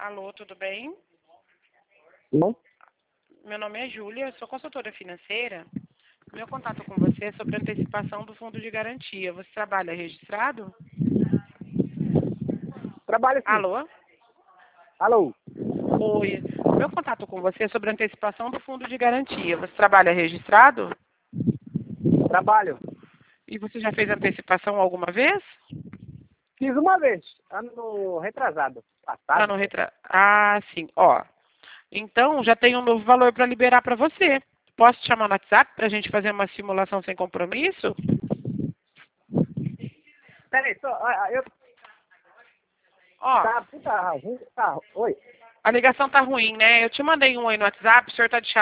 Alô, tudo bem? Não? Meu nome é Júlia, sou consultora financeira. Meu contato com você é sobre antecipação do fundo de garantia. Você trabalha registrado? Trabalho sim. Alô? Alô? Oi. Meu contato com você é sobre antecipação do fundo de garantia. Você trabalha registrado? Trabalho. E você já fez antecipação alguma vez? Fiz uma vez, ano retrasado, passado. Ah, sim. Ó. Então, já tem um novo valor para liberar para você. Posso te chamar no WhatsApp para a gente fazer uma simulação sem compromisso? Peraí, só, eu... Ó, Tá, puta, ruim, tá, oi. a ligação tá ruim, né? Eu te mandei um aí no WhatsApp, o senhor tá de